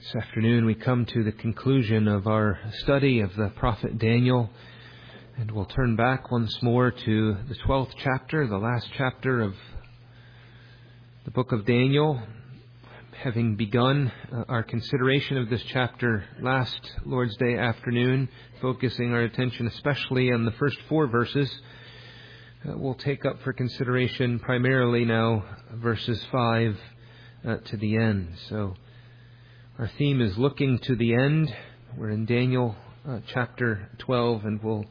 This afternoon we come to the conclusion of our study of the prophet Daniel, and we'll turn back once more to the 12th chapter, the last chapter of the book of Daniel. Having begun our consideration of this chapter last Lord's Day afternoon, focusing our attention especially on the first 4 verses, we'll take up for consideration primarily now verses 5 to the end. So our theme is looking to the end. We're in Daniel chapter 12, and we'll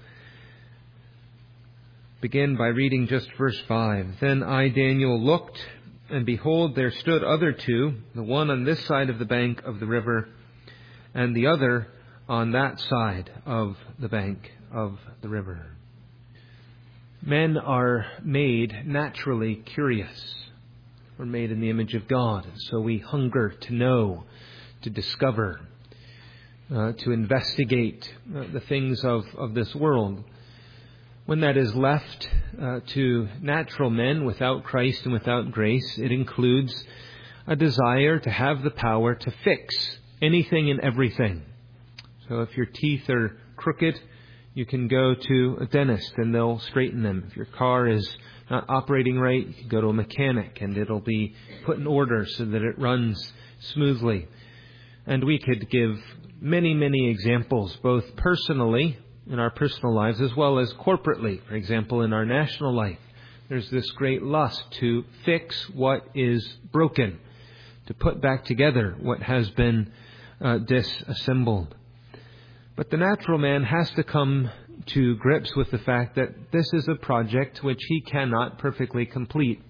begin by reading just verse 5. Then I, Daniel, looked, and behold, there stood other two, the one on this side of the bank of the river, and the other on that side of the bank of the river. Men are made naturally curious. We're made in the image of God, and so we hunger to know, to discover, to investigate the things of this world. When that is left to natural men without Christ and without grace, it includes a desire to have the power to fix anything and everything. So if your teeth are crooked, you can go to a dentist and they'll straighten them. If your car is not operating right, you can go to a mechanic and it'll be put in order so that it runs smoothly. And we could give many, many examples, both personally, in our personal lives, as well as corporately. For example, in our national life, there's this great lust to fix what is broken, to put back together what has been disassembled. But the natural man has to come to grips with the fact that this is a project which he cannot perfectly complete.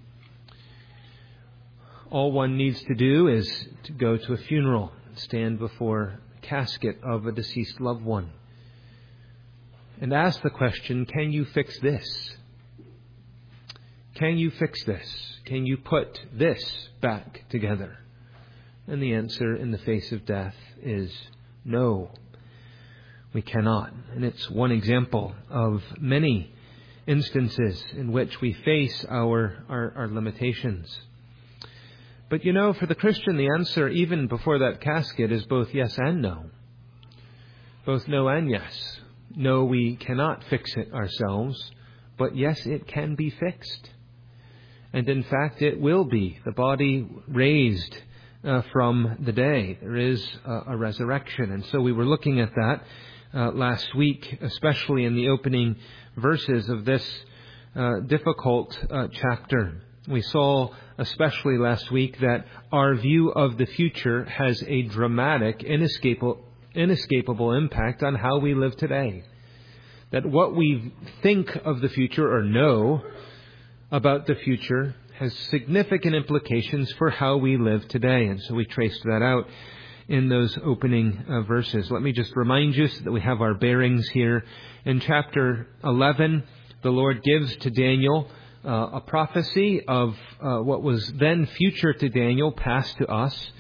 All one needs to do is to go to a funeral, stand before a casket of a deceased loved one, and ask the question, can you fix this? Can you fix this? Can you put this back together? And the answer in the face of death is no, we cannot. And it's one example of many instances in which we face our limitations. But you know, for the Christian, the answer, even before that casket, is both yes and no. Both no and yes. No, we cannot fix it ourselves, but yes, it can be fixed. And in fact, it will be. The body raised from the day. There is a resurrection. And so we were looking at that last week, especially in the opening verses of this difficult chapter. We saw, especially last week, that our view of the future has a dramatic, inescapable impact on how we live today. That what we think of the future or know about the future has significant implications for how we live today. And so we traced that out in those opening verses. Let me just remind you so that we have our bearings here. In chapter 11, the Lord gives to Daniel a prophecy of what was then future to Daniel, passed to us.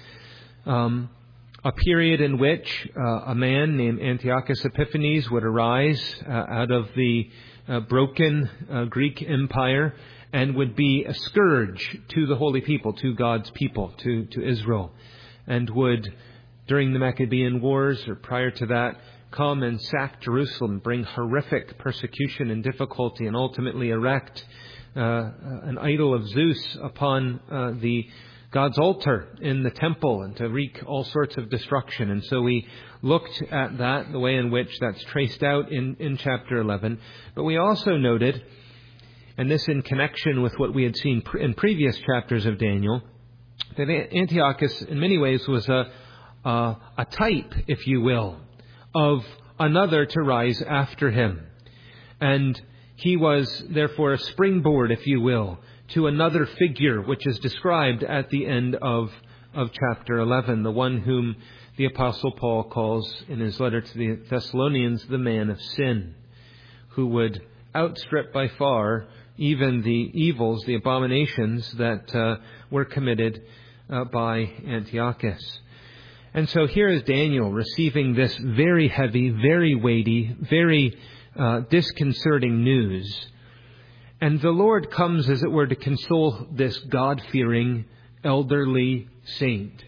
A period in which a man named Antiochus Epiphanes would arise out of the broken Greek Empire and would be a scourge to the holy people, to God's people, to Israel, and would, during the Maccabean Wars or prior to that, come and sack Jerusalem, bring horrific persecution and difficulty, and ultimately erect an idol of Zeus upon the God's altar in the temple, and to wreak all sorts of destruction. And so we looked at that, the way in which that's traced out in chapter 11. But we also noted, and this in connection with what we had seen in previous chapters of Daniel, that Antiochus in many ways was a type, if you will, of another to rise after him. And he was therefore a springboard, if you will, to another figure which is described at the end of chapter 11, the one whom the Apostle Paul calls in his letter to the Thessalonians the man of sin, who would outstrip by far even the evils, the abominations that were committed by Antiochus. And so here is Daniel receiving this very heavy, very weighty, very disconcerting news. And the Lord comes, as it were, to console this God-fearing elderly saint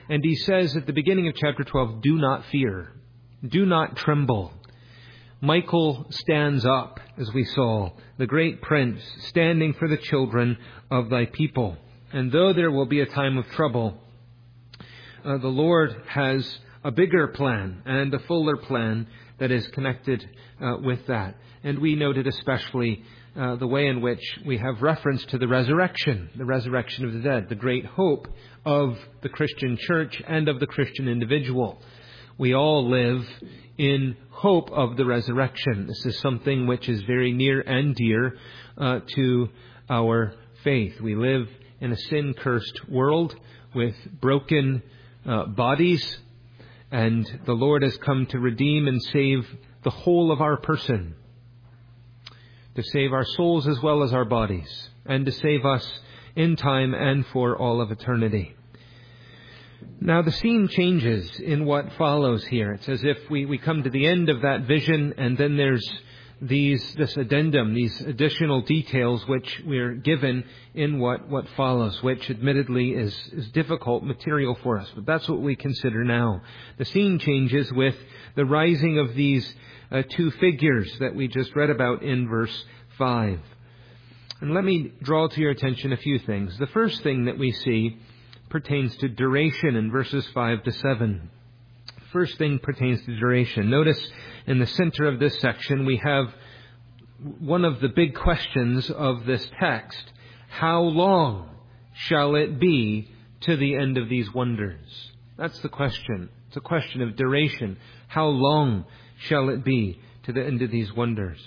And he says at the beginning of chapter 12, do not fear. Do not tremble. Michael stands up, as we saw, the great prince, standing for the children of thy people. And though there will be a time of trouble, the Lord has a bigger plan and a fuller plan that is connected with that. And we noted especially the way in which we have reference to the resurrection of the dead, the great hope of the Christian church and of the Christian individual. We all live in hope of the resurrection. This is something which is very near and dear to our faith. We live in a sin-cursed world with broken bodies, and the Lord has come to redeem and save the whole of our person, to save our souls as well as our bodies, and to save us in time and for all of eternity. Now the scene changes in what follows here. It's as if we come to the end of that vision, and then there's this addendum, these additional details which we're given in what follows, which admittedly is difficult material for us. But that's what we consider now. The scene changes with the rising of these two figures that we just read about in verse 5. And let me draw to your attention a few things. The first thing that we see pertains to duration in verses 5 to 7. First thing pertains to duration. Notice in the center of this section we have one of the big questions of this text. How long shall it be to the end of these wonders? That's the question. It's a question of duration. How long shall it be to the end of these wonders?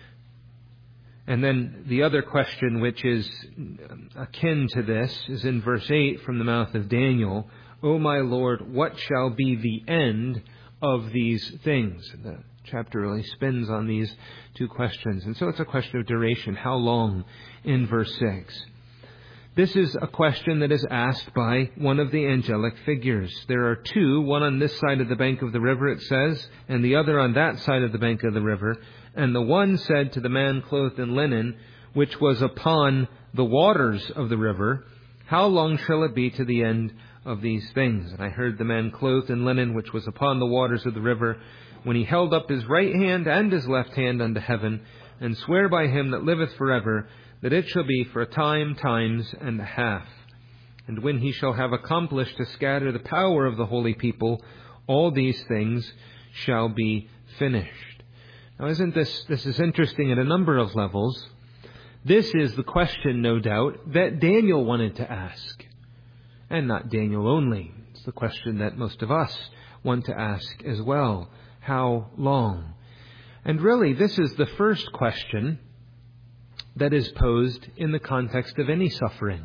And then the other question, which is akin to this, is in verse 8 from the mouth of Daniel. O my Lord, what shall be the end of these things? The chapter really spins on these two questions. And so it's a question of duration. How long in verse 6? This is a question that is asked by one of the angelic figures. There are two, one on this side of the bank of the river, it says, and the other on that side of the bank of the river. And the one said to the man clothed in linen, which was upon the waters of the river, how long shall it be to the end of these things? And I heard the man clothed in linen, which was upon the waters of the river, when he held up his right hand and his left hand unto heaven, and swear by him that liveth forever, that it shall be for a time, times, and a half. And when he shall have accomplished to scatter the power of the holy people, all these things shall be finished. Now, isn't this is interesting at a number of levels. This is the question, no doubt, that Daniel wanted to ask. And not Daniel only. It's the question that most of us want to ask as well. How long? And really, this is the first question that is posed in the context of any suffering.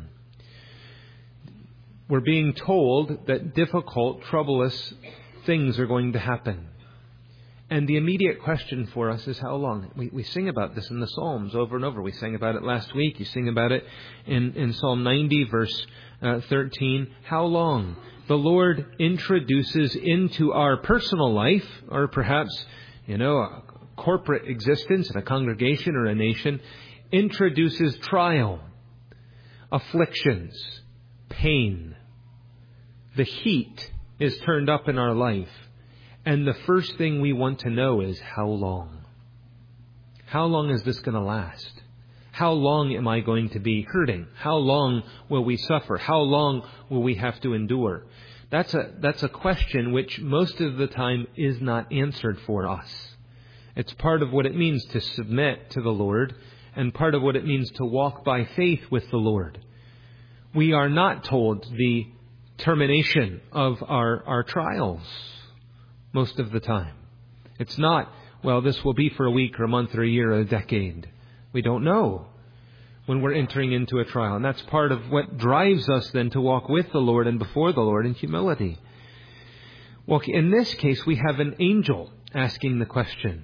We're being told that difficult, troublous things are going to happen. And the immediate question for us is how long? We sing about this in the Psalms over and over. We sang about it last week. You sing about it in Psalm 90, verse 13. How long? The Lord introduces into our personal life, or perhaps, a corporate existence in a congregation or a nation, introduces trial, afflictions, pain. The heat is turned up in our life. And the first thing we want to know is how long? How long is this going to last? How long am I going to be hurting? How long will we suffer? How long will we have to endure? That's a question which most of the time is not answered for us. It's part of what it means to submit to the Lord and part of what it means to walk by faith with the Lord. We are not told the termination of our trials. Most of the time. It's not, this will be for a week or a month or a year or a decade. We don't know when we're entering into a trial. And that's part of what drives us then to walk with the Lord and before the Lord in humility. Well, in this case, we have an angel asking the question.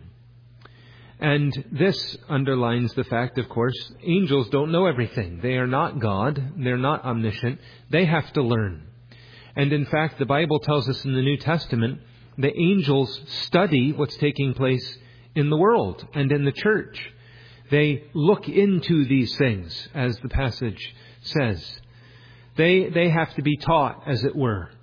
And this underlines the fact, of course, angels don't know everything. They are not God. They're not omniscient. They have to learn. And in fact, the Bible tells us in the New Testament the angels study what's taking place in the world and in the church. They look into these things, as the passage says. They have to be taught, as it were.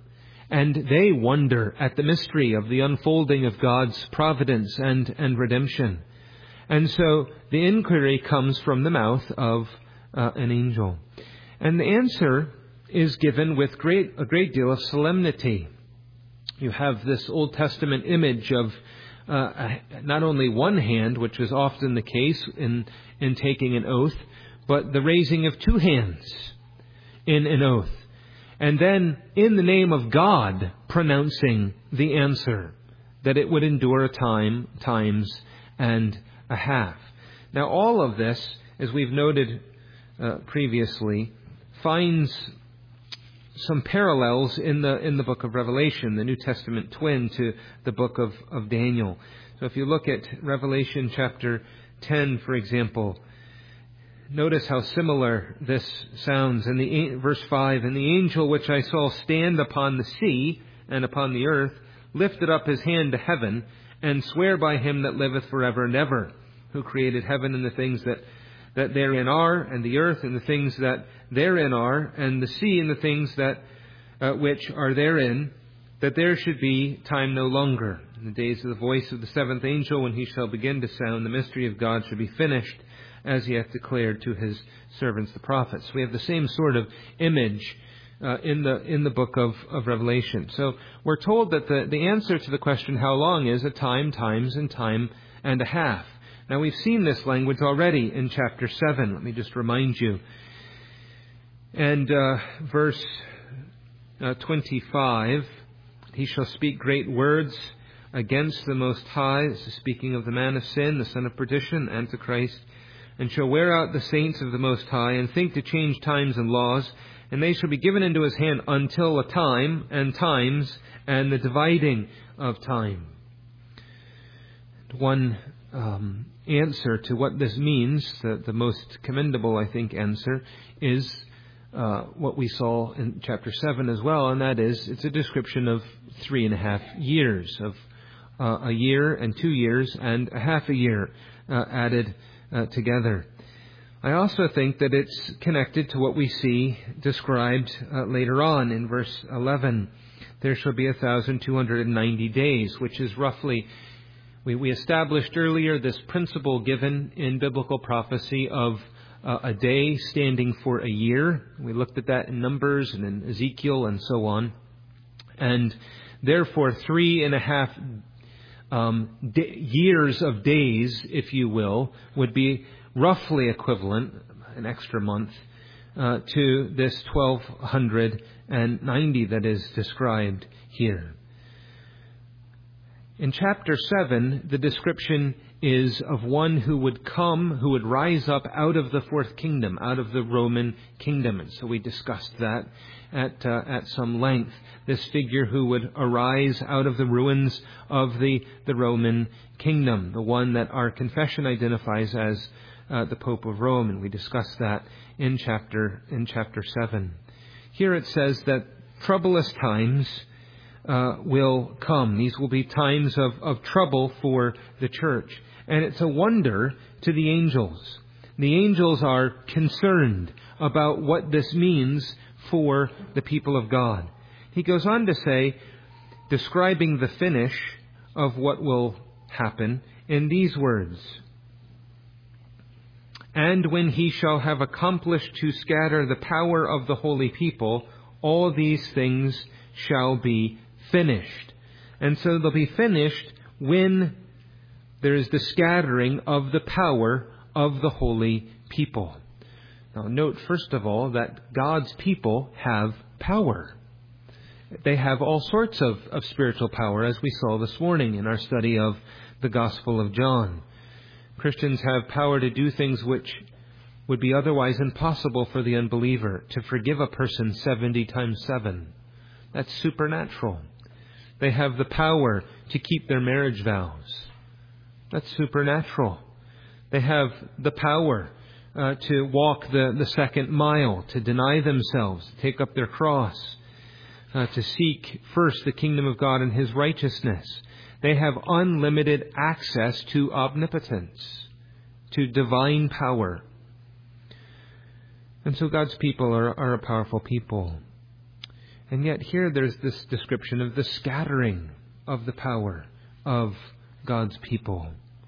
And they wonder at the mystery of the unfolding of God's providence and redemption. And so the inquiry comes from the mouth of an angel. And the answer is given with a great deal of solemnity. You have this Old Testament image of not only one hand, which was often the case in taking an oath, but the raising of two hands in an oath. And then, in the name of God, pronouncing the answer, that it would endure times and a half. Now, all of this, as we've noted previously, finds some parallels in the book of Revelation, the New Testament twin to the book of Daniel. So if you look at Revelation chapter 10, for example, notice how similar this sounds. In verse 5, "And the angel which I saw stand upon the sea and upon the earth lifted up his hand to heaven, and sware by him that liveth forever and ever, who created heaven and the things that therein are, and the earth and the things that therein are, and the sea and the things that which are therein, that there should be time no longer. In the days of the voice of the seventh angel, when he shall begin to sound, the mystery of God should be finished, as he hath declared to his servants the prophets." We have the same sort of image in the book of Revelation. So we're told that the answer to the question how long is a time, times, and time and a half. Now we've seen this language already in chapter 7. Let me just remind you. And verse 25, "He shall speak great words against the Most High," this is speaking of the man of sin, the son of perdition, Antichrist, "and shall wear out the saints of the Most High, and think to change times and laws, and they shall be given into his hand until a time and times and the dividing of time." One answer to what this means, the most commendable, I think, answer, is what we saw in chapter 7 as well, and that is, it's a description of 3.5 years, of a year and 2 years and a half a year added together. I also think that it's connected to what we see described later on in verse 11. "There shall be 1,290 days," which is roughly, we established earlier this principle given in biblical prophecy of a day standing for a year. We looked at that in Numbers and in Ezekiel and so on. And therefore 3.5 years of days, if you will, would be roughly equivalent, an extra month, to this 1,290 that is described here. In chapter 7, the description is of one who would come, who would rise up out of the fourth kingdom, out of the Roman kingdom. And so we discussed that at some length. This figure who would arise out of the ruins of the Roman kingdom, the one that our confession identifies as the Pope of Rome, and we discussed that in chapter 7. Here it says that troublous times will come. These will be times of trouble for the church. And it's a wonder to the angels. The angels are concerned about what this means for the people of God. He goes on to say, describing the finish of what will happen in these words: "And when he shall have accomplished to scatter the power of the holy people, all these things shall be finished." And so they'll be finished when there is the scattering of the power of the holy people. Now note, first of all, that God's people have power. They have all sorts of spiritual power, as we saw this morning in our study of the Gospel of John. Christians have power to do things which would be otherwise impossible for the unbeliever. To forgive a person 70 times 7. That's supernatural. They have the power to keep their marriage vows. That's supernatural. They have the power to walk the second mile, to deny themselves, to take up their cross, to seek first the kingdom of God and His righteousness. They have unlimited access to omnipotence, to divine power. And so God's people are a powerful people. And yet here there's this description of the scattering of the power of God's people.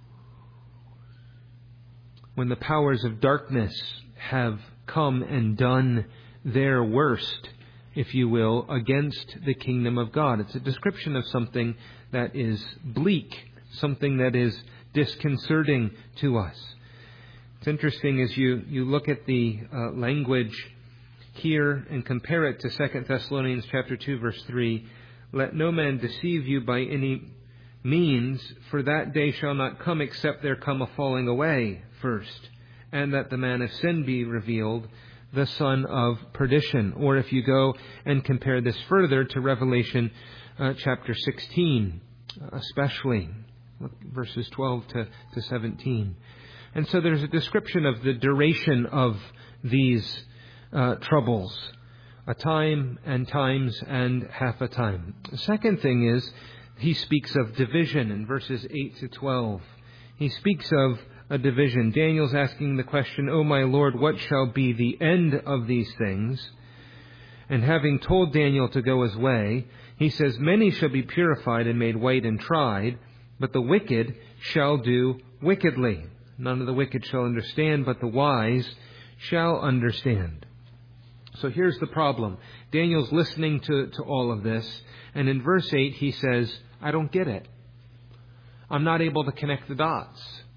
When the powers of darkness have come and done their worst, if you will, against the kingdom of God. It's a description of something that is bleak, something that is disconcerting to us. It's interesting as you look at the language here and compare it to 2 Thessalonians chapter 2, verse 3. Let no man deceive you by any means, for that day shall not come except there come a falling away first, and that the man of sin be revealed, the son of perdition. Or if you go and compare this further to Revelation chapter 16, especially verses 12 to 17. And so there's a description of the duration of these troubles, a time and times and half a time. The second thing is, he speaks of division in verses 8 to 12. He speaks of a division. Daniel's asking the question, O my Lord, what shall be the end of these things? And having told Daniel to go his way, he says, many shall be purified and made white and tried, but the wicked shall do wickedly. None of the wicked shall understand, but the wise shall understand. So here's the problem. Daniel's listening to all of this, and in verse 8 he says, I don't get it. I'm not able to connect the dots.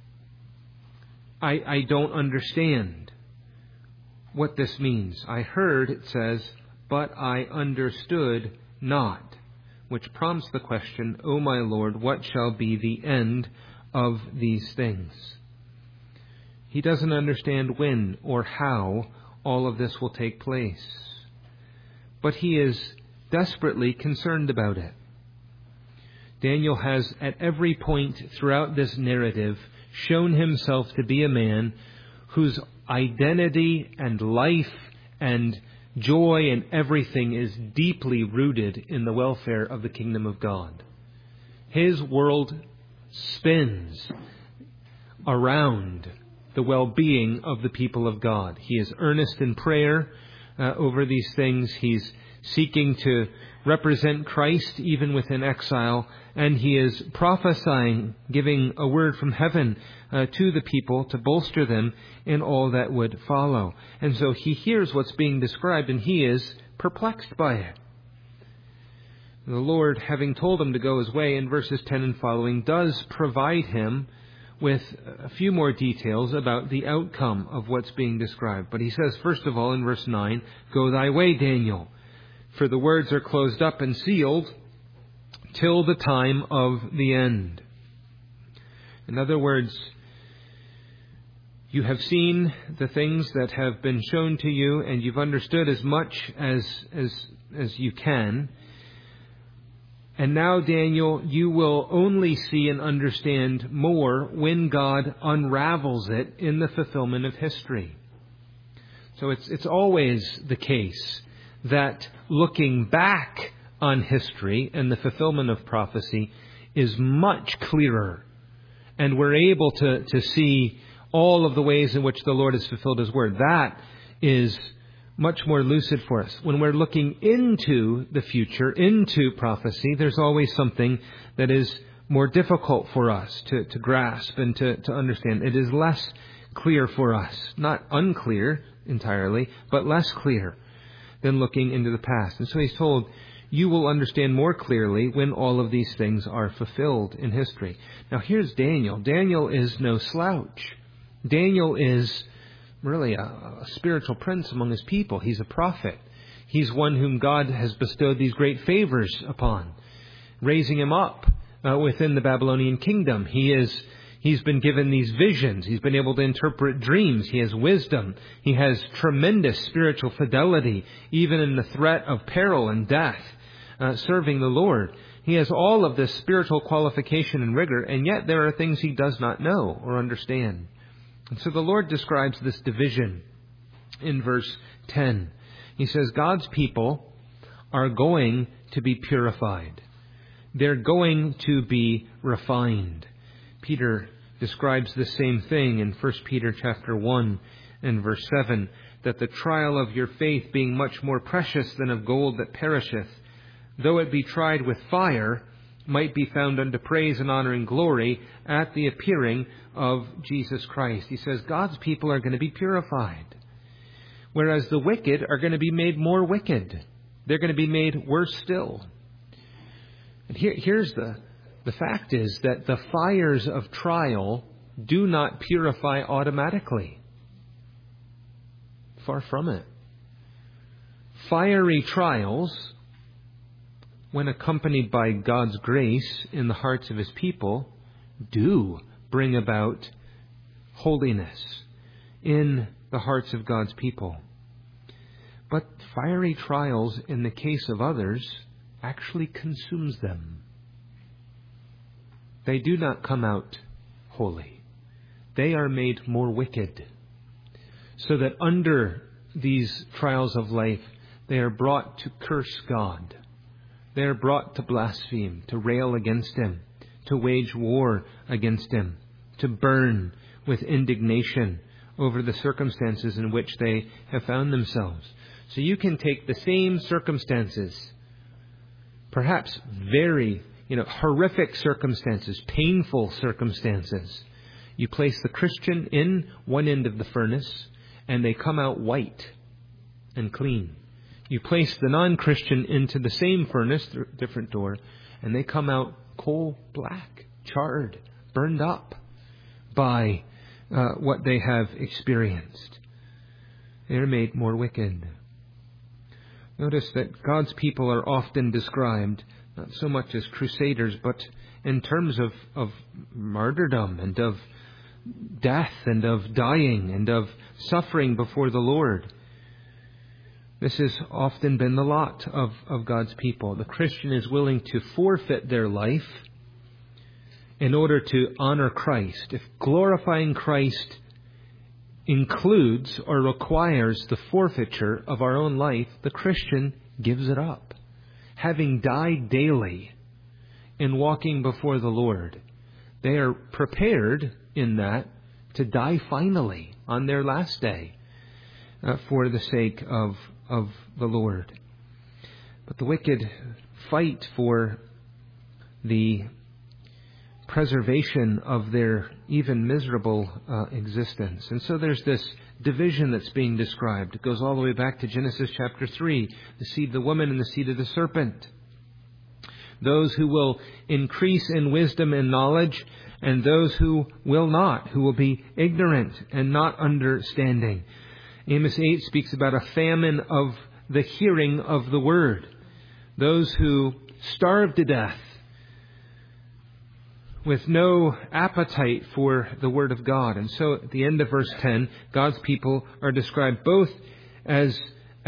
I don't understand what this means. I heard, it says, but I understood not, which prompts the question, O my Lord, what shall be the end of these things? He doesn't understand when or how all of this will take place, but he is desperately concerned about it. Daniel has, at every point throughout this narrative, shown himself to be a man whose identity and life and joy and everything is deeply rooted in the welfare of the kingdom of God. His world spins around the well-being of the people of God. He is earnest in prayer over these things. He's seeking to represent Christ even within exile, and he is prophesying, giving a word from heaven to the people to bolster them in all that would follow. And so he hears what's being described, and he is perplexed by it. The Lord, having told him to go his way in verses 10 and following, does provide him with a few more details about the outcome of what's being described. But he says, first of all, in verse 9, go thy way, Daniel, for the words are closed up and sealed till the time of the end. In other words, you have seen the things that have been shown to you, and you've understood as much as you can. And now, Daniel, you will only see and understand more when God unravels it in the fulfillment of history. So it's always the case that looking back on history and the fulfillment of prophecy is much clearer. And we're able to see all of the ways in which the Lord has fulfilled His word. That is much more lucid for us. When we're looking into the future, into prophecy, there's always something that is more difficult for us to grasp and to understand. It is less clear for us. Not unclear entirely, but less clear than looking into the past. And so he's told, you will understand more clearly when all of these things are fulfilled in history. Now here's Daniel. Daniel is no slouch. Daniel is really a spiritual prince among his people. He's a prophet. He's one whom God has bestowed these great favors upon, raising him up within the Babylonian kingdom. He's been given these visions. He's been able to interpret dreams. He has wisdom. He has tremendous spiritual fidelity, even in the threat of peril and death, serving the Lord. He has all of this spiritual qualification and rigor, and yet there are things he does not know or understand. And so the Lord describes this division in verse 10. He says, God's people are going to be purified. They're going to be refined. Peter describes the same thing in 1 Peter chapter 1 and verse 7. that the trial of your faith, being much more precious than of gold that perisheth, though it be tried with fire, might be found unto praise and honor and glory at the appearing of Jesus Christ. He says God's people are going to be purified, whereas the wicked are going to be made more wicked. They're going to be made worse still. And here's the fact is that the fires of trial do not purify automatically. Far from it. Fiery trials, when accompanied by God's grace in the hearts of His people, do bring about holiness in the hearts of God's people. But fiery trials, in the case of others, actually consumes them. They do not come out holy. They are made more wicked, so that under these trials of life, they are brought to curse God. They are brought to blaspheme, to rail against Him, to wage war against Him, to burn with indignation over the circumstances in which they have found themselves. So you can take the same circumstances, perhaps very, horrific circumstances, painful circumstances. You place the Christian in one end of the furnace, and they come out white and clean. You place the non-Christian into the same furnace, different door, and they come out coal black, charred, burned up by what they have experienced. They are made more wicked. Notice that God's people are often described not so much as crusaders, but in terms of martyrdom and of death and of dying and of suffering before the Lord. This has often been the lot of God's people. The Christian is willing to forfeit their life in order to honor Christ. If glorifying Christ includes or requires the forfeiture of our own life, the Christian gives it up. Having died daily in walking before the Lord, they are prepared in that to die finally on their last day for the sake of the Lord. But the wicked fight for the preservation of their even miserable existence. And so there's this division that's being described. It goes all the way back to Genesis chapter 3, the seed of the woman and the seed of the serpent. Those who will increase in wisdom and knowledge, and those who will not, who will be ignorant and not understanding. Amos 8 speaks about a famine of the hearing of the word. Those who starve to death with no appetite for the Word of God. And so at the end of verse 10, God's people are described both as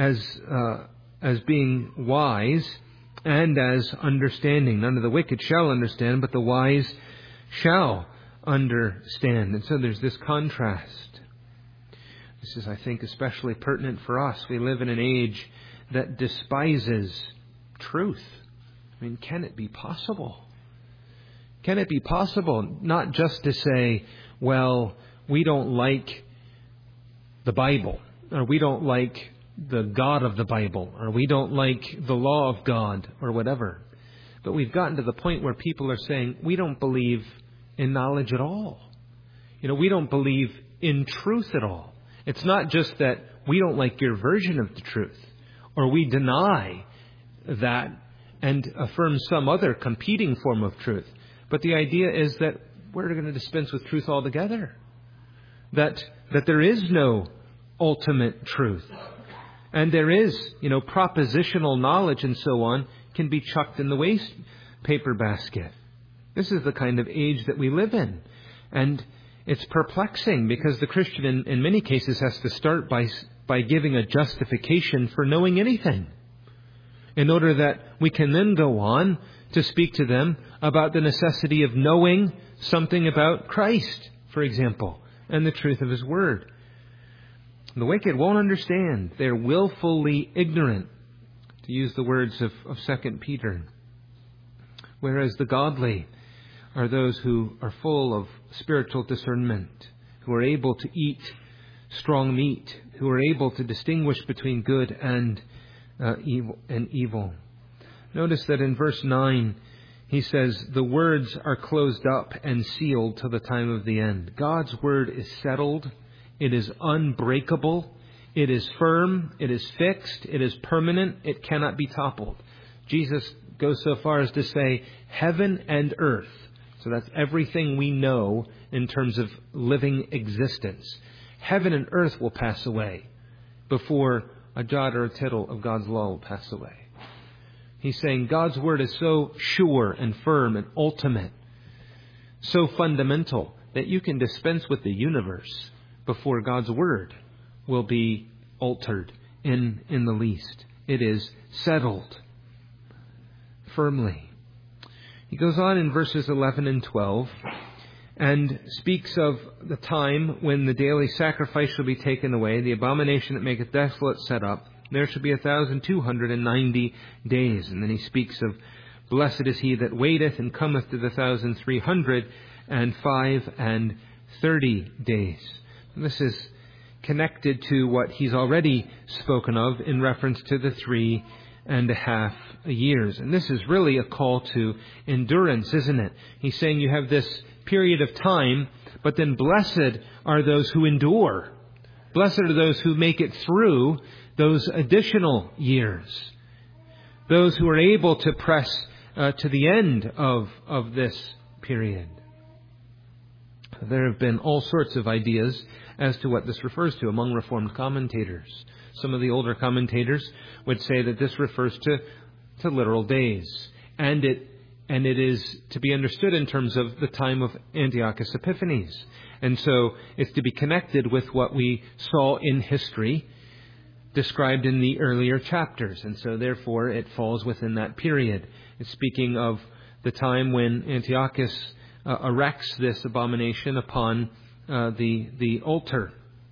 being wise and as understanding. None of the wicked shall understand, but the wise shall understand. And so there's this contrast. This is, I think, especially pertinent for us. We live in an age that despises truth. I mean, can it be possible? Can it be possible not just to say, well, we don't like the Bible, or we don't like the God of the Bible, or we don't like the law of God, or whatever. But we've gotten to the point where people are saying, we don't believe in knowledge at all. We don't believe in truth at all. It's not just that we don't like your version of the truth, or we deny that and affirm some other competing form of truth. But the idea is that we're going to dispense with truth altogether. That there is no ultimate truth. And there is, propositional knowledge and so on can be chucked in the waste paper basket. This is the kind of age that we live in. And it's perplexing because the Christian in many cases has to start by giving a justification for knowing anything, in order that we can then go on to speak to them about the necessity of knowing something about Christ, for example, and the truth of His Word. The wicked won't understand. They're willfully ignorant, to use the words of 2 Peter. Whereas the godly are those who are full of spiritual discernment, who are able to eat strong meat, who are able to distinguish between good and evil. Notice that in verse 9, he says, the words are closed up and sealed till the time of the end. God's word is settled. It is unbreakable. It is firm. It is fixed. It is permanent. It cannot be toppled. Jesus goes so far as to say, heaven and earth. So that's everything we know in terms of living existence. Heaven and earth will pass away before a jot or a tittle of God's law will pass away. He's saying God's word is so sure and firm and ultimate, so fundamental, that you can dispense with the universe before God's word will be altered in the least. It is settled firmly. He goes on in verses 11 and 12 and speaks of the time when the daily sacrifice shall be taken away, the abomination that maketh desolate set up. There shall be 1,290 days. And then he speaks of, blessed is he that waiteth and cometh to the 1,335 days. And this is connected to what he's already spoken of in reference to the 3.5 years. And this is really a call to endurance, isn't it? He's saying you have this period of time, but then blessed are those who endure. Blessed are those who make it through those additional years. Those who are able to press to the end of this period. There have been all sorts of ideas as to what this refers to among Reformed commentators. Some of the older commentators would say that this refers to literal days. And it is to be understood in terms of the time of Antiochus Epiphanes. And so it's to be connected with what we saw in history described in the earlier chapters. And so therefore it falls within that period. It's speaking of the time when Antiochus erects this abomination upon the altar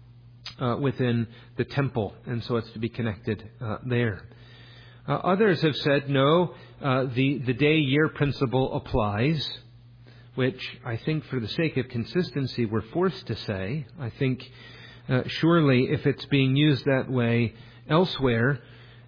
within the temple. And so it's to be connected there. Others have said, no, the day-year principle applies, which I think for the sake of consistency we're forced to say. I think surely if it's being used that way elsewhere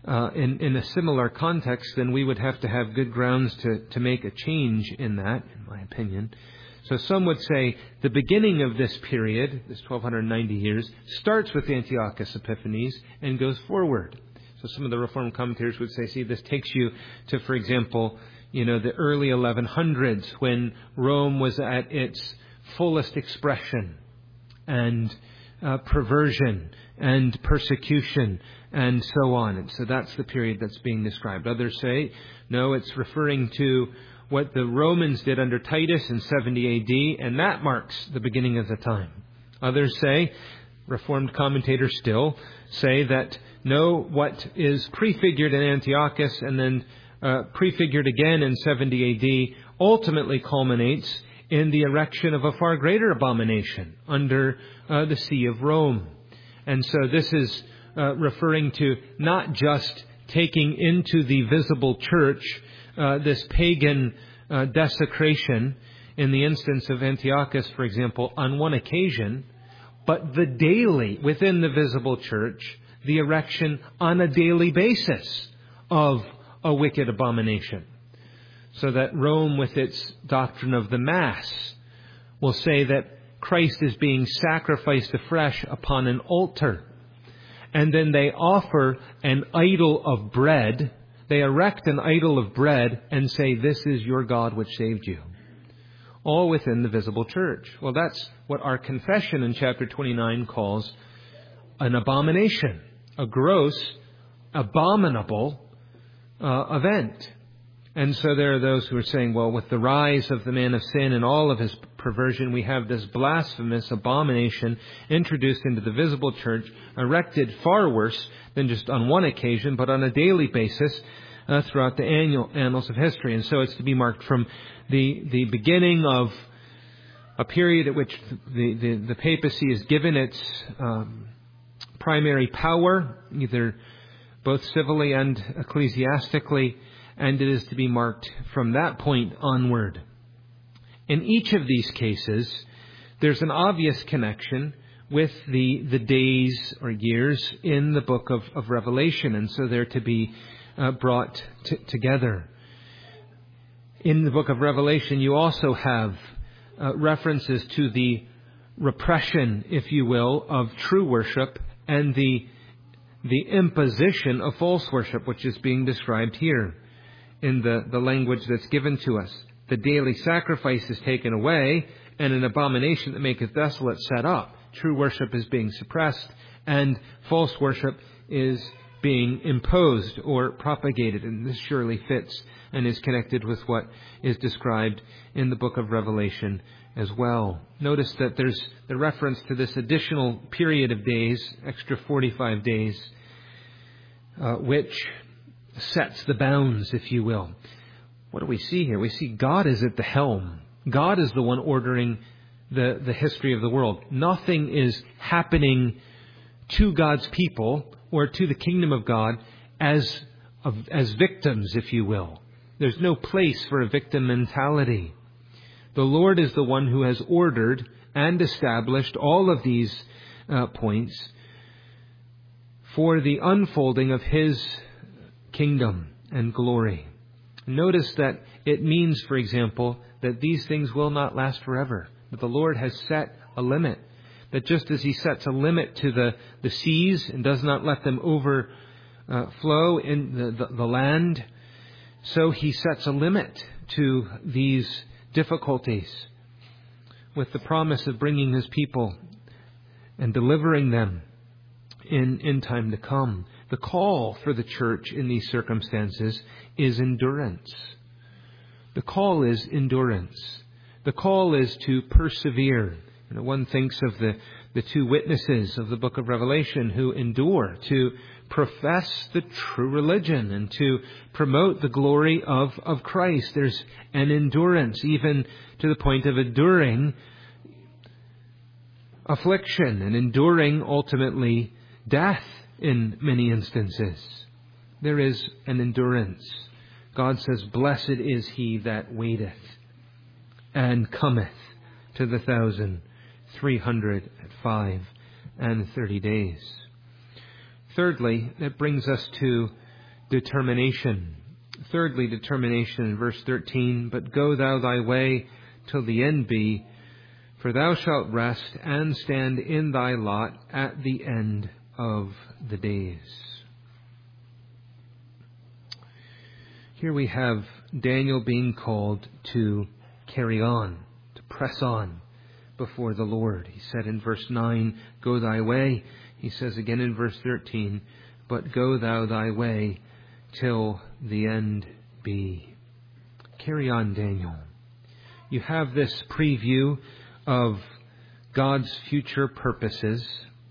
in a similar context, then we would have to have good grounds to make a change in that, in my opinion. So some would say the beginning of this period, this 1290 years, starts with Antiochus Epiphanes and goes forward. So some of the Reformed commentators would say, see, this takes you to, for example, the early 1100s when Rome was at its fullest expression and perversion and persecution and so on. And so that's the period that's being described. Others say, no, it's referring to what the Romans did under Titus in 70 AD, and that marks the beginning of the time. Others say, Reformed commentators still say that no, what is prefigured in Antiochus and then prefigured again in 70 AD ultimately culminates in the erection of a far greater abomination under the See of Rome. And so this is referring to not just taking into the visible church this pagan desecration in the instance of Antiochus, for example, on one occasion, but the daily, within the visible church, the erection on a daily basis of a wicked abomination. So that Rome, with its doctrine of the Mass, will say that Christ is being sacrificed afresh upon an altar. And then they offer an idol of bread. They erect an idol of bread and say, this is your God which saved you. All within the visible church. Well, that's what our confession in chapter 29 calls an abomination. A gross, abominable event. And so there are those who are saying, well, with the rise of the man of sin and all of his perversion, we have this blasphemous abomination introduced into the visible church, erected far worse than just on one occasion, but on a daily basis throughout the annals of history. And so it's to be marked from the beginning of a period at which the papacy is given its primary power, either both civilly and ecclesiastically, and it is to be marked from that point onward. In each of these cases, there's an obvious connection with the days or years in the book of Revelation, and so they're to be brought together. In the book of Revelation, you also have references to the repression, if you will, of true worship and the imposition of false worship, which is being described here in the language that's given to us. The daily sacrifice is taken away, and an abomination that maketh desolate set up. True worship is being suppressed, and false worship is being imposed or propagated. And this surely fits and is connected with what is described in the book of Revelation as well. Notice that there's the reference to this additional period of days, extra 45 days, which sets the bounds, if you will. What do we see here? We see God is at the helm. God is the one ordering the history of the world. Nothing is happening to God's people or to the kingdom of God as victims, if you will. There's no place for a victim mentality. The Lord is the one who has ordered and established all of these points for the unfolding of His kingdom and glory. Notice that it means, for example, that these things will not last forever. That the Lord has set a limit. That just as He sets a limit to the seas and does not let them overflow in the land, so He sets a limit to these difficulties with the promise of bringing His people and delivering them in time to come. The call for the church in these circumstances is endurance. The call is endurance. The call is to persevere. One thinks of the two witnesses of the book of Revelation who endure to profess the true religion and to promote the glory of Christ. There's an endurance, even to the point of enduring affliction and enduring, ultimately, death in many instances. There is an endurance. God says, "Blessed is he that waiteth and cometh to the 1,330 days." Thirdly, that brings us to determination. Thirdly, determination in verse 13. "But go thou thy way till the end be, for thou shalt rest and stand in thy lot at the end of the days." Here we have Daniel being called to carry on, to press on before the Lord. He said in verse 9, "Go thy way." He says again in verse 13, "But go thou thy way till the end be." Carry on, Daniel. You have this preview of God's future purposes.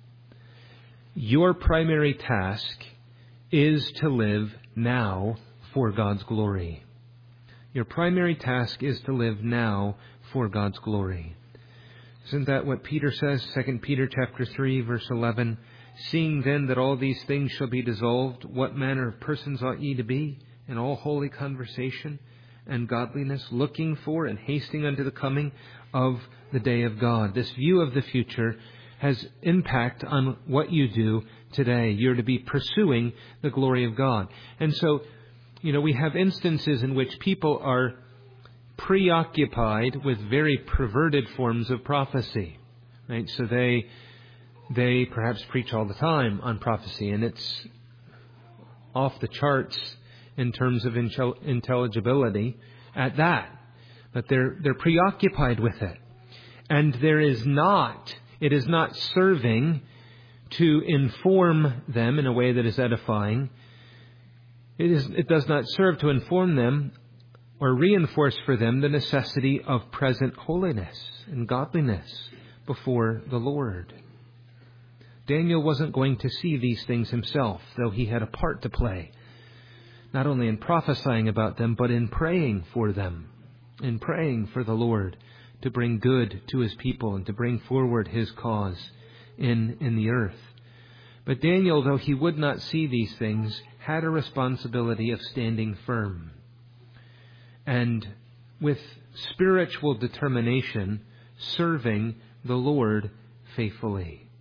Your primary task is to live now for God's glory. Your primary task is to live now for God's glory. Isn't that what Peter says? 2 Peter chapter 3, verse 11. "Seeing then that all these things shall be dissolved, what manner of persons ought ye to be in all holy conversation and godliness, looking for and hasting unto the coming of the day of God." This view of the future has impact on what you do today. You're to be pursuing the glory of God. And so, we have instances in which people are preoccupied with very perverted forms of prophecy, right? So they perhaps preach all the time on prophecy, and it's off the charts in terms of intelligibility at that. But they're preoccupied with it. And it is not serving to inform them in a way that is edifying. It does not serve to inform them or reinforce for them the necessity of present holiness and godliness before the Lord. Daniel wasn't going to see these things himself, though he had a part to play, not only in prophesying about them, but in praying for them, in praying for the Lord to bring good to His people and to bring forward His cause in the earth. But Daniel, though he would not see these things, had a responsibility of standing firm. And with spiritual determination, serving the Lord faithfully.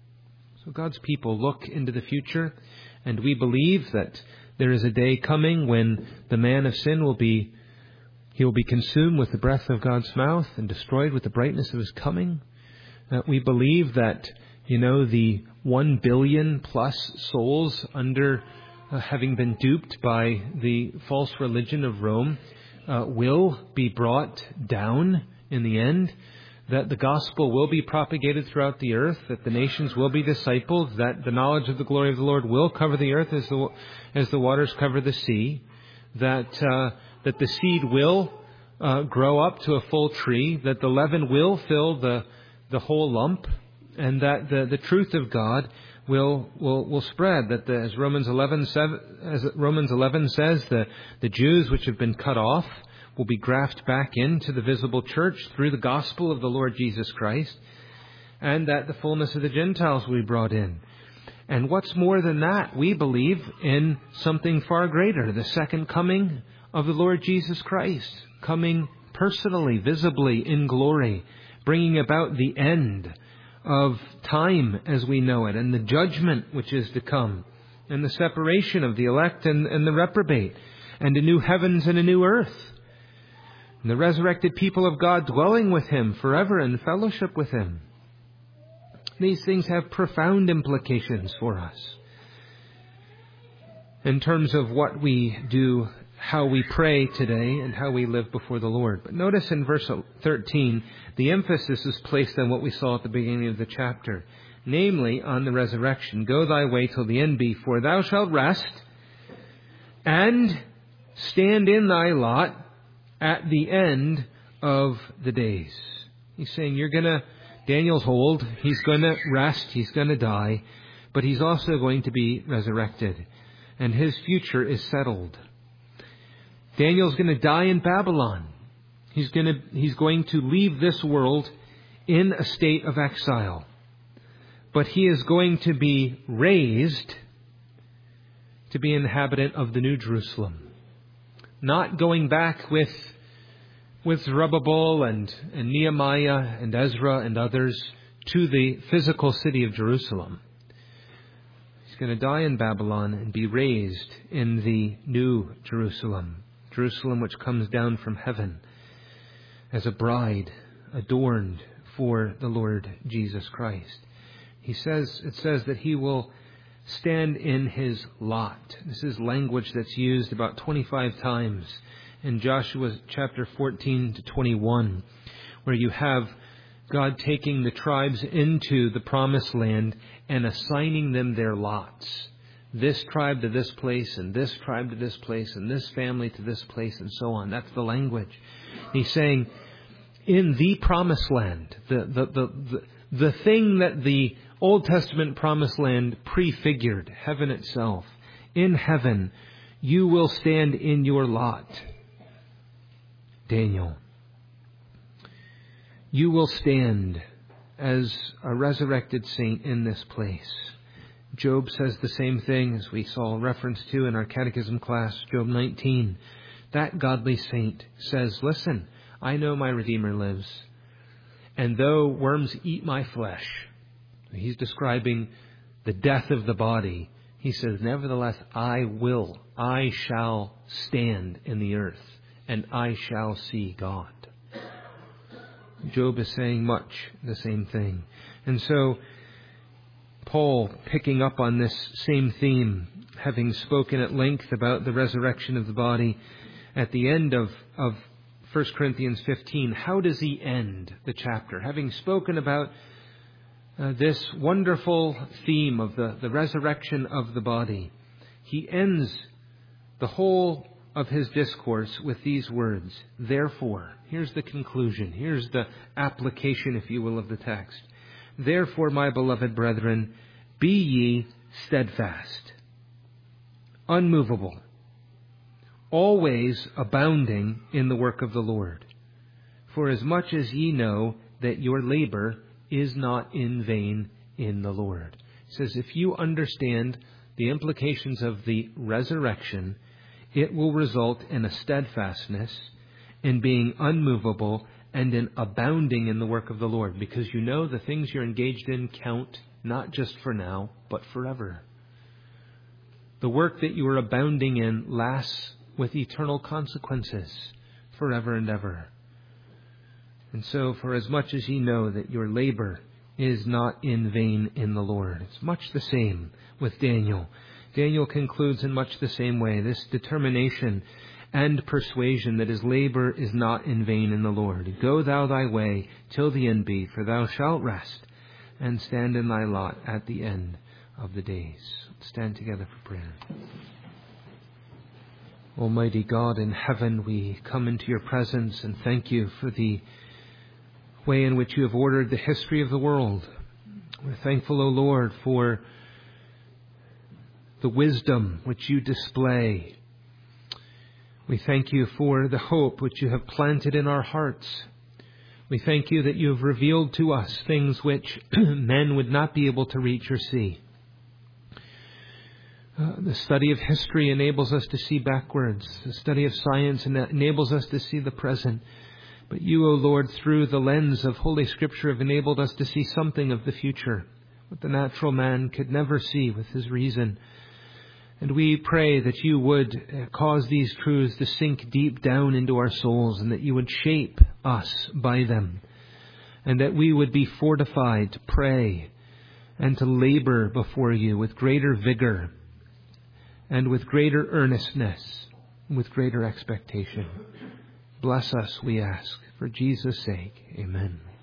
So God's people look into the future, and we believe that there is a day coming when the man of sin will be consumed with the breath of God's mouth and destroyed with the brightness of His coming. We believe that, the 1 billion plus souls under having been duped by the false religion of Rome will be brought down in the end, that the gospel will be propagated throughout the earth, that the nations will be discipled, that the knowledge of the glory of the Lord will cover the earth as the waters cover the sea, that the seed will grow up to a full tree, that the leaven will fill the whole lump, and that the truth of God will spread. That as Romans 11 says, the Jews which have been cut off will be grafted back into the visible church through the gospel of the Lord Jesus Christ, and that the fullness of the Gentiles will be brought in. And what's more than that, we believe in something far greater, the second coming of the Lord Jesus Christ, coming personally, visibly, in glory, bringing about the end of time as we know it, and the judgment which is to come, and the separation of the elect and the reprobate, and a new heavens and a new earth, and the resurrected people of God dwelling with Him forever in fellowship with Him. These things have profound implications for us in terms of what we do, how we pray today, and how we live before the Lord. But notice in verse 13, the emphasis is placed on what we saw at the beginning of the chapter, namely on the resurrection. Go thy way till the end be, for thou shalt rest and stand in thy lot at the end of the days. He's saying Daniel's old, he's going to rest, he's going to die, but he's also going to be resurrected, and his future is settled. Daniel's going to die in Babylon. He's going to leave this world in a state of exile. But he is going to be raised to be an inhabitant of the New Jerusalem. Not going back with Zerubbabel and Nehemiah and Ezra and others to the physical city of Jerusalem. He's going to die in Babylon and be raised in the New Jerusalem. Jerusalem which comes down from heaven as a bride adorned for the Lord Jesus Christ. It says that he will stand in his lot. This is language that's used about 25 times in Joshua chapter 14 to 21, where you have God taking the tribes into the promised land and assigning them their lots. This tribe to this place, and this tribe to this place, and this family to this place, and so on. That's the language. He's saying, in the promised land, the thing that the Old Testament promised land prefigured, heaven itself, in heaven, you will stand in your lot. Daniel, you will stand as a resurrected saint in this place. Job says the same thing, as we saw reference to in our catechism class, Job 19. That godly saint says, listen, I know my Redeemer lives, and though worms eat my flesh, he's describing the death of the body, he says, nevertheless, I shall stand in the earth, and I shall see God. Job is saying much the same thing. And so, Paul, picking up on this same theme, having spoken at length about the resurrection of the body, at the end of 1 Corinthians 15, how does he end the chapter? Having spoken about this wonderful theme of the resurrection of the body, he ends the whole of his discourse with these words, therefore. Here's the conclusion. Here's the application, if you will, of the text. Therefore, my beloved brethren, be ye steadfast, unmovable, always abounding in the work of the Lord. For as much as ye know that your labor is not in vain in the Lord. It says, if you understand the implications of the resurrection, it will result in a steadfastness, in being unmovable, and in abounding in the work of the Lord, because you know the things you're engaged in count not just for now, but forever. The work that you are abounding in lasts with eternal consequences forever and ever. And so, for as much as ye know that your labor is not in vain in the Lord. It's much the same with Daniel. Daniel concludes in much the same way, this determination and persuasion that his labor is not in vain in the Lord. Go thou thy way till the end be, for thou shalt rest and stand in thy lot at the end of the days. Stand together for prayer. Almighty God in heaven, we come into your presence and thank you for the way in which you have ordered the history of the world. We're thankful, O Lord, for the wisdom which you display. We thank you for the hope which you have planted in our hearts. We thank you that you have revealed to us things which men would not be able to reach or see. The study of history enables us to see backwards. The study of science enables us to see the present. But you, O Lord, through the lens of Holy Scripture have enabled us to see something of the future, what the natural man could never see with his reason. And we pray that you would cause these truths to sink deep down into our souls, and that you would shape us by them, and that we would be fortified to pray and to labor before you with greater vigor and with greater earnestness, with greater expectation. Bless us, we ask, for Jesus' sake. Amen.